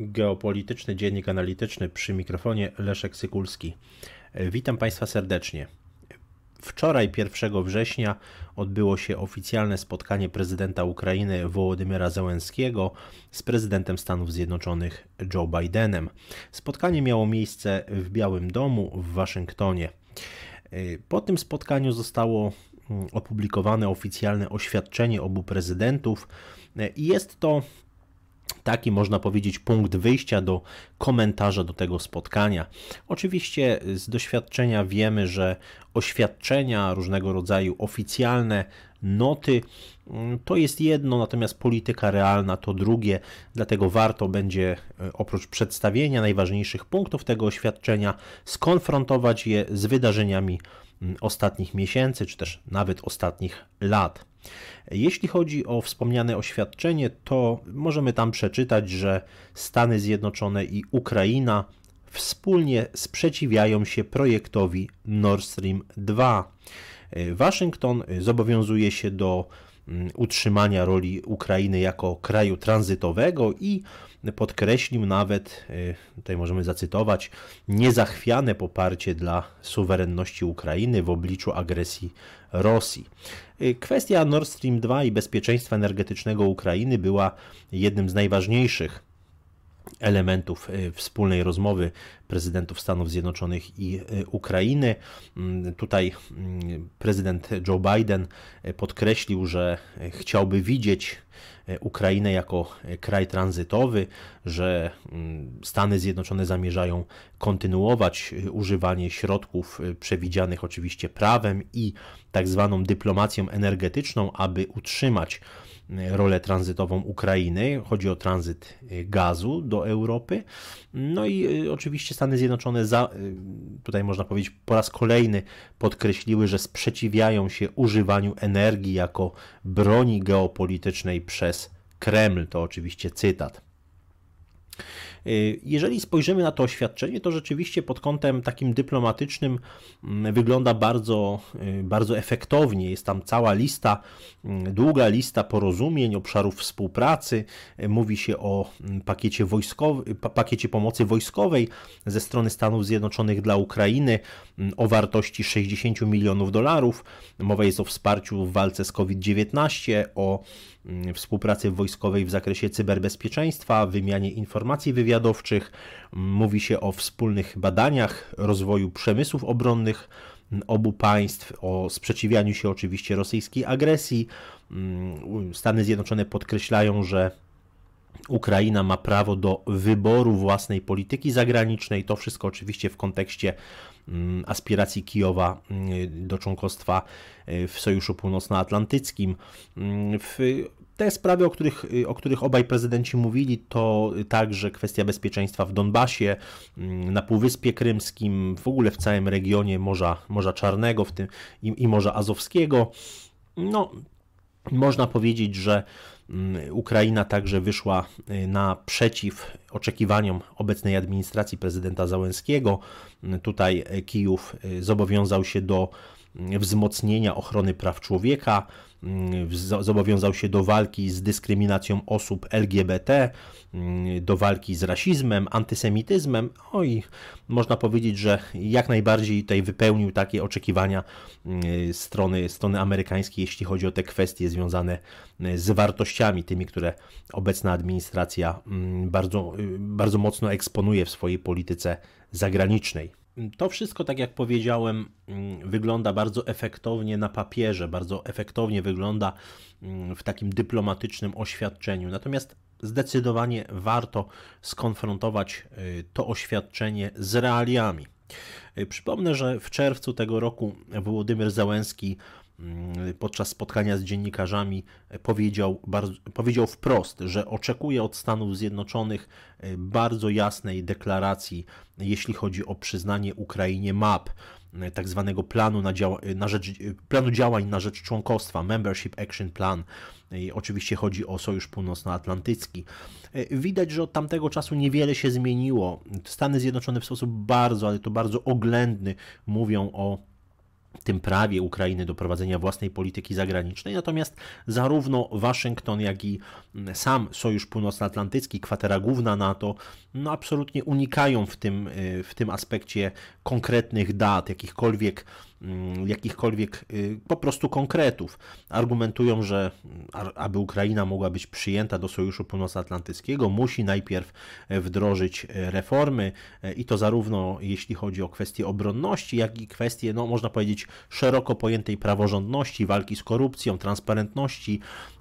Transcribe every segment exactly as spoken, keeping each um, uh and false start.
Geopolityczny Dziennik Analityczny, przy mikrofonie Leszek Sykulski. Witam Państwa serdecznie. Wczoraj, pierwszego września, odbyło się oficjalne spotkanie prezydenta Ukrainy Wołodymyra Zełenskiego z prezydentem Stanów Zjednoczonych Joe Bidenem. Spotkanie miało miejsce w Białym Domu w Waszyngtonie. Po tym spotkaniu zostało opublikowane oficjalne oświadczenie obu prezydentów i jest to taki, można powiedzieć, punkt wyjścia do komentarza do tego spotkania. Oczywiście z doświadczenia wiemy, że oświadczenia, różnego rodzaju oficjalne noty to jest jedno, natomiast polityka realna to drugie, dlatego warto będzie oprócz przedstawienia najważniejszych punktów tego oświadczenia skonfrontować je z wydarzeniami ostatnich miesięcy, czy też nawet ostatnich lat. Jeśli chodzi o wspomniane oświadczenie, to możemy tam przeczytać, że Stany Zjednoczone i Ukraina wspólnie sprzeciwiają się projektowi Nord Stream dwa. Waszyngton zobowiązuje się do utrzymania roli Ukrainy jako kraju tranzytowego i podkreślił nawet, tutaj możemy zacytować, niezachwiane poparcie dla suwerenności Ukrainy w obliczu agresji Rosji. Kwestia Nord Stream dwa i bezpieczeństwa energetycznego Ukrainy była jednym z najważniejszych elementów wspólnej rozmowy prezydentów Stanów Zjednoczonych i Ukrainy. Tutaj prezydent Joe Biden podkreślił, że chciałby widzieć Ukrainę jako kraj tranzytowy, że Stany Zjednoczone zamierzają kontynuować używanie środków przewidzianych oczywiście prawem i tak zwaną dyplomacją energetyczną, aby utrzymać rolę tranzytową Ukrainy. Chodzi o tranzyt gazu do Europy. No i oczywiście Stany Zjednoczone, za, tutaj można powiedzieć po raz kolejny podkreśliły, że sprzeciwiają się używaniu energii jako broni geopolitycznej przez Kreml. To oczywiście cytat. Jeżeli spojrzymy na to oświadczenie, to rzeczywiście pod kątem takim dyplomatycznym wygląda bardzo, bardzo efektownie. Jest tam cała lista, długa lista porozumień, obszarów współpracy. Mówi się o pakiecie, wojskowy, pakiecie pomocy wojskowej ze strony Stanów Zjednoczonych dla Ukrainy o wartości sześćdziesiąt milionów dolarów. Mowa jest o wsparciu w walce z COVID dziewiętnaście, o współpracy wojskowej w zakresie cyberbezpieczeństwa, wymianie informacji wywiadowczych. Mówi się o wspólnych badaniach rozwoju przemysłów obronnych obu państw, o sprzeciwianiu się oczywiście rosyjskiej agresji. Stany Zjednoczone podkreślają, że Ukraina ma prawo do wyboru własnej polityki zagranicznej. To wszystko oczywiście w kontekście aspiracji Kijowa do członkostwa w Sojuszu Północnoatlantyckim. W te sprawy, o których, o których obaj prezydenci mówili, to także kwestia bezpieczeństwa w Donbasie, na Półwyspie Krymskim, w ogóle w całym regionie Morza, Morza Czarnego w tym, i, i Morza Azowskiego. No, można powiedzieć, że Ukraina także wyszła naprzeciw oczekiwaniom obecnej administracji prezydenta Zełenskiego. Tutaj Kijów zobowiązał się do wzmocnienia ochrony praw człowieka, zobowiązał się do walki z dyskryminacją osób L G B T, do walki z rasizmem, antysemityzmem. No i można powiedzieć, że jak najbardziej tutaj wypełnił takie oczekiwania strony, strony amerykańskiej, jeśli chodzi o te kwestie związane z wartościami, tymi, które obecna administracja bardzo, bardzo mocno eksponuje w swojej polityce zagranicznej. To wszystko, tak jak powiedziałem, wygląda bardzo efektownie na papierze, bardzo efektownie wygląda w takim dyplomatycznym oświadczeniu. Natomiast zdecydowanie warto skonfrontować to oświadczenie z realiami. Przypomnę, że w czerwcu tego roku Wołodymyr Zełenski podczas spotkania z dziennikarzami powiedział, bardzo, powiedział wprost, że oczekuje od Stanów Zjednoczonych bardzo jasnej deklaracji, jeśli chodzi o przyznanie Ukrainie map, tak zwanego planu, na działa, na rzecz, planu działań na rzecz członkostwa, Membership Action Plan. I oczywiście chodzi o Sojusz Północnoatlantycki. Widać, że od tamtego czasu niewiele się zmieniło. Stany Zjednoczone w sposób bardzo, ale to bardzo oględny mówią o tym prawie Ukrainy do prowadzenia własnej polityki zagranicznej, natomiast zarówno Waszyngton, jak i sam Sojusz Północnoatlantycki, kwatera główna NATO, no absolutnie unikają w tym, w tym aspekcie konkretnych dat, jakichkolwiek, jakichkolwiek po prostu konkretów. Argumentują, że aby Ukraina mogła być przyjęta do Sojuszu Północnoatlantyckiego, musi najpierw wdrożyć reformy i to zarówno jeśli chodzi o kwestie obronności, jak i kwestie, no można powiedzieć, szeroko pojętej praworządności, walki z korupcją, transparentności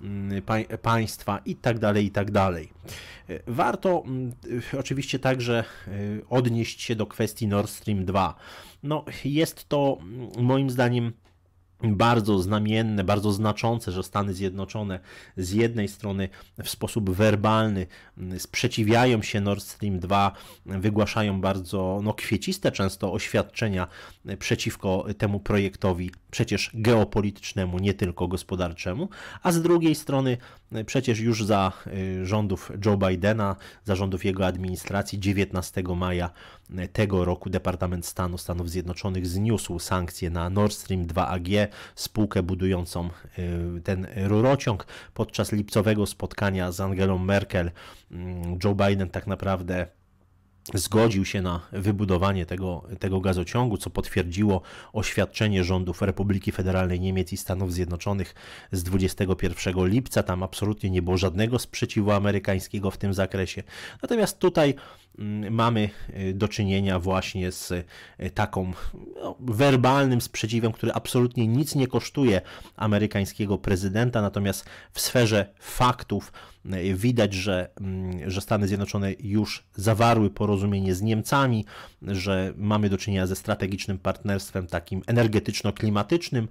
państwa itd., itd. Warto oczywiście także odnieść się do kwestii Nord Stream dwa. No, jest to moim zdaniem bardzo znamienne, bardzo znaczące, że Stany Zjednoczone z jednej strony w sposób werbalny sprzeciwiają się Nord Stream dwa, wygłaszają bardzo no, kwieciste często oświadczenia przeciwko temu projektowi, przecież geopolitycznemu, nie tylko gospodarczemu, a z drugiej strony przecież już za rządów Joe Bidena, za rządów jego administracji dziewiętnastego maja tego roku Departament Stanu Stanów Zjednoczonych zniósł sankcje na Nord Stream dwa A G, spółkę budującą ten rurociąg. Podczas lipcowego spotkania z Angelą Merkel Joe Biden tak naprawdę zgodził się na wybudowanie tego, tego gazociągu, co potwierdziło oświadczenie rządów Republiki Federalnej Niemiec i Stanów Zjednoczonych z dwudziestego pierwszego lipca. Tam absolutnie nie było żadnego sprzeciwu amerykańskiego w tym zakresie. Natomiast tutaj mamy do czynienia właśnie z taką no, werbalnym sprzeciwem, który absolutnie nic nie kosztuje amerykańskiego prezydenta, natomiast w sferze faktów widać, że, że Stany Zjednoczone już zawarły porozumienie z Niemcami, że mamy do czynienia ze strategicznym partnerstwem takim energetyczno-klimatycznym,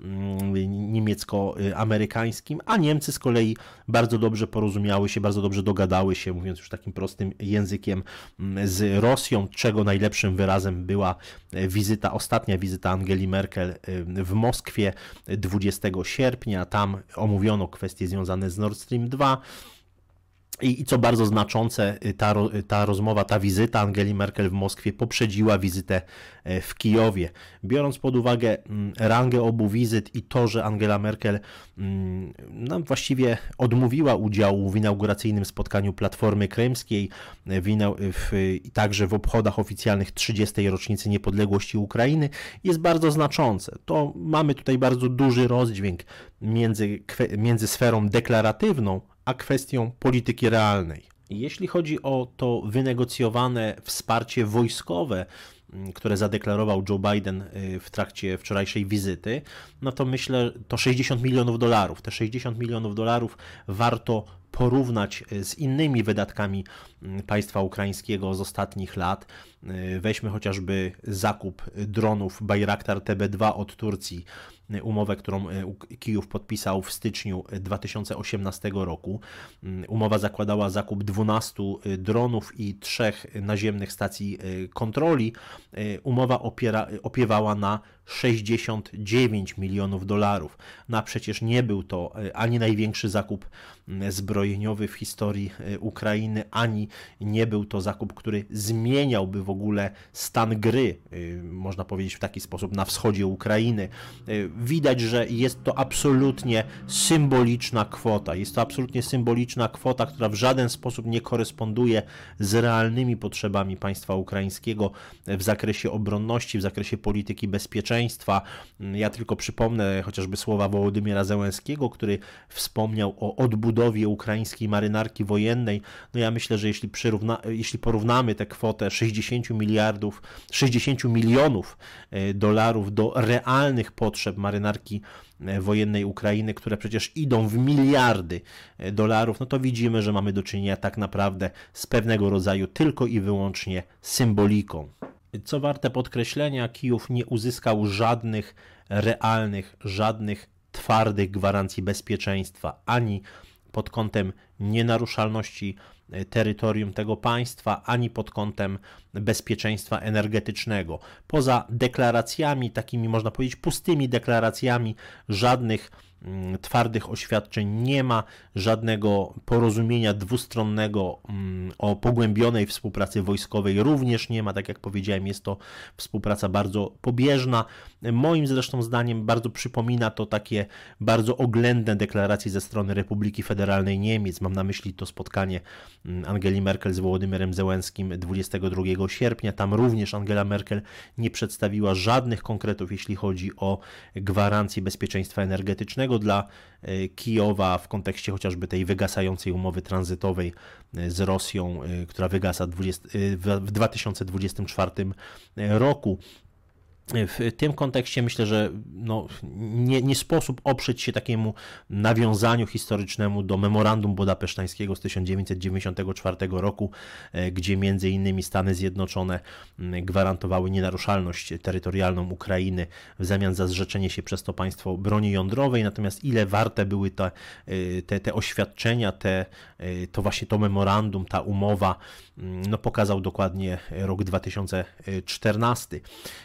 niemiecko-amerykańskim, a Niemcy z kolei bardzo dobrze porozumiały się, bardzo dobrze dogadały się, mówiąc już takim prostym językiem, z Rosją, czego najlepszym wyrazem była wizyta, ostatnia wizyta Angeli Merkel w Moskwie dwudziestego sierpnia. Tam omówiono kwestie związane z Nord Stream dwa. I, I co bardzo znaczące, ta, ta rozmowa, ta wizyta Angeli Merkel w Moskwie poprzedziła wizytę w Kijowie. Biorąc pod uwagę rangę obu wizyt i to, że Angela Merkel no, właściwie odmówiła udziału w inauguracyjnym spotkaniu Platformy Krymskiej, w, w, także w obchodach oficjalnych trzydziestej rocznicy niepodległości Ukrainy, jest bardzo znaczące. To mamy tutaj bardzo duży rozdźwięk między, między sferą deklaratywną, a kwestią polityki realnej. Jeśli chodzi o to wynegocjowane wsparcie wojskowe, które zadeklarował Joe Biden w trakcie wczorajszej wizyty, no to myślę, to sześćdziesiąt milionów dolarów. Te sześćdziesiąt milionów dolarów warto porównać z innymi wydatkami państwa ukraińskiego z ostatnich lat. Weźmy chociażby zakup dronów Bayraktar T B dwa od Turcji, umowę, którą Kijów podpisał w styczniu dwa tysiące osiemnastego roku. Umowa zakładała zakup dwunastu dronów i trzech naziemnych stacji kontroli. Umowa opiera, opiewała na sześćdziesiąt dziewięć milionów dolarów. No a przecież nie był to ani największy zakup zbrojeniowy w historii Ukrainy, ani nie był to zakup, który zmieniałby w ogóle stan gry, można powiedzieć w taki sposób, na wschodzie Ukrainy. Widać, że jest to absolutnie symboliczna kwota. Jest to absolutnie symboliczna kwota, która w żaden sposób nie koresponduje z realnymi potrzebami państwa ukraińskiego w zakresie obronności, w zakresie polityki bezpieczeństwa. Ja tylko przypomnę chociażby słowa Wołodymyra Zełenskiego, który wspomniał o odbudowie ukraińskiej marynarki wojennej. No ja myślę, że jeśli, przyrówna, jeśli porównamy tę kwotę sześćdziesiąt miliardów, sześćdziesiąt milionów dolarów do realnych potrzeb marynarki wojennej Ukrainy, które przecież idą w miliardy dolarów, no to widzimy, że mamy do czynienia tak naprawdę z pewnego rodzaju tylko i wyłącznie symboliką. Co warte podkreślenia, Kijów nie uzyskał żadnych realnych, żadnych twardych gwarancji bezpieczeństwa, ani pod kątem nienaruszalności terytorium tego państwa, ani pod kątem bezpieczeństwa energetycznego. Poza deklaracjami, takimi można powiedzieć pustymi deklaracjami, żadnych twardych oświadczeń nie ma, żadnego porozumienia dwustronnego o pogłębionej współpracy wojskowej również nie ma. Tak jak powiedziałem, jest to współpraca bardzo pobieżna. Moim zresztą zdaniem bardzo przypomina to takie bardzo oględne deklaracje ze strony Republiki Federalnej Niemiec. Mam na myśli to spotkanie Angeli Merkel z Wołodymyrem Zełenskim dwudziestego drugiego sierpnia. Tam również Angela Merkel nie przedstawiła żadnych konkretów, jeśli chodzi o gwarancję bezpieczeństwa energetycznego dla Kijowa w kontekście chociażby tej wygasającej umowy tranzytowej z Rosją, która wygasa w dwa tysiące dwudziestym czwartym roku. W tym kontekście myślę, że no, nie, nie sposób oprzeć się takiemu nawiązaniu historycznemu do memorandum budapesztańskiego z tysiąc dziewięćset dziewięćdziesiątego czwartego roku, gdzie między innymi Stany Zjednoczone gwarantowały nienaruszalność terytorialną Ukrainy w zamian za zrzeczenie się przez to państwo broni jądrowej. Natomiast ile warte były te, te, te oświadczenia, te, to właśnie to memorandum, ta umowa, no, pokazał dokładnie rok dwa tysiące czternasty.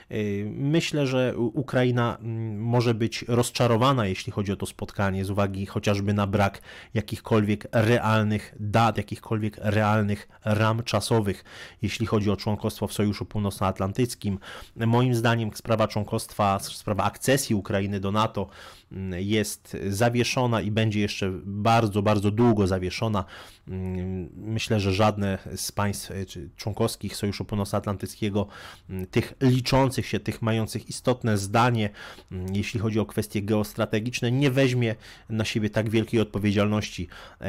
Myślę, że Ukraina może być rozczarowana, jeśli chodzi o to spotkanie, z uwagi chociażby na brak jakichkolwiek realnych dat, jakichkolwiek realnych ram czasowych, jeśli chodzi o członkostwo w Sojuszu Północnoatlantyckim. Moim zdaniem sprawa członkostwa, sprawa akcesji Ukrainy do NATO jest zawieszona i będzie jeszcze bardzo, bardzo długo zawieszona. Myślę, że żadne z państw członkowskich Sojuszu Północnoatlantyckiego, tych liczących się, tych mających istotne zdanie, jeśli chodzi o kwestie geostrategiczne, nie weźmie na siebie tak wielkiej odpowiedzialności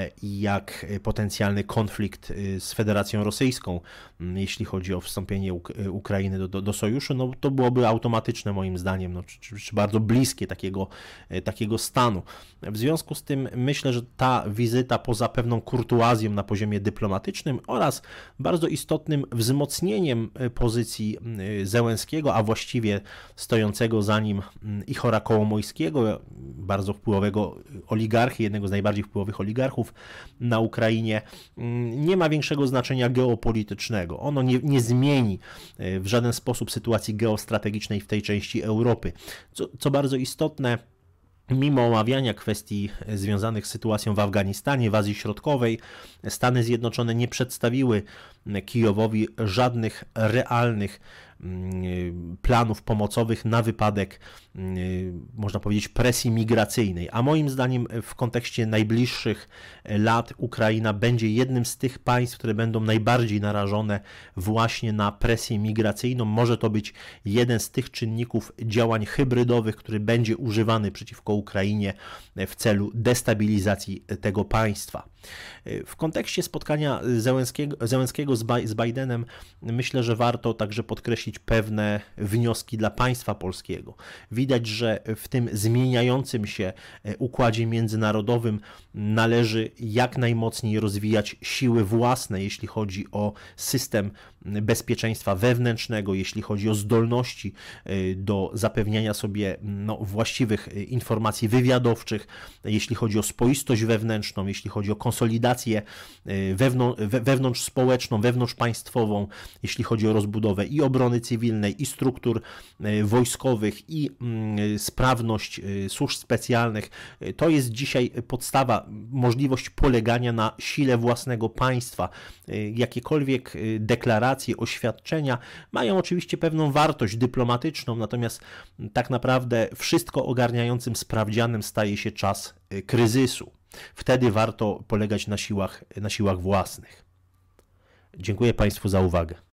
jak potencjalny konflikt z Federacją Rosyjską, jeśli chodzi o wstąpienie Ukrainy do, do, do sojuszu. No, to byłoby automatyczne moim zdaniem, no, czy, czy bardzo bliskie takiego, takiego stanu. W związku z tym myślę, że ta wizyta poza pewną kurtuazją na poziomie dyplomatycznym oraz bardzo istotnym wzmocnieniem pozycji Zełenskiego, a właściwie stojącego za nim Ichora Kołomojskiego, bardzo wpływowego oligarchy, jednego z najbardziej wpływowych oligarchów na Ukrainie, nie ma większego znaczenia geopolitycznego. Ono nie, nie zmieni w żaden sposób sytuacji geostrategicznej w tej części Europy. Co, co bardzo istotne, mimo omawiania kwestii związanych z sytuacją w Afganistanie, w Azji Środkowej, Stany Zjednoczone nie przedstawiły Kijowowi żadnych realnych planów pomocowych na wypadek, można powiedzieć, presji migracyjnej. A moim zdaniem w kontekście najbliższych lat Ukraina będzie jednym z tych państw, które będą najbardziej narażone właśnie na presję migracyjną. Może to być jeden z tych czynników działań hybrydowych, który będzie używany przeciwko Ukrainie w celu destabilizacji tego państwa. W kontekście spotkania Zełenskiego, Zełenskiego z Bidenem myślę, że warto także podkreślić pewne wnioski dla państwa polskiego. Widać, że w tym zmieniającym się układzie międzynarodowym należy jak najmocniej rozwijać siły własne, jeśli chodzi o system bezpieczeństwa wewnętrznego, jeśli chodzi o zdolności do zapewniania sobie no, właściwych informacji wywiadowczych, jeśli chodzi o spoistość wewnętrzną, jeśli chodzi o konsolidację wewnątrz społeczną, wewnątrz państwową, jeśli chodzi o rozbudowę i obrony cywilnej, i struktur wojskowych, i sprawność służb specjalnych. To jest dzisiaj podstawa, możliwość polegania na sile własnego państwa. Jakiekolwiek deklaracje, oświadczenia mają oczywiście pewną wartość dyplomatyczną, natomiast tak naprawdę wszystko ogarniającym sprawdzianem staje się czas kryzysu. Wtedy warto polegać na siłach, na siłach własnych. Dziękuję Państwu za uwagę.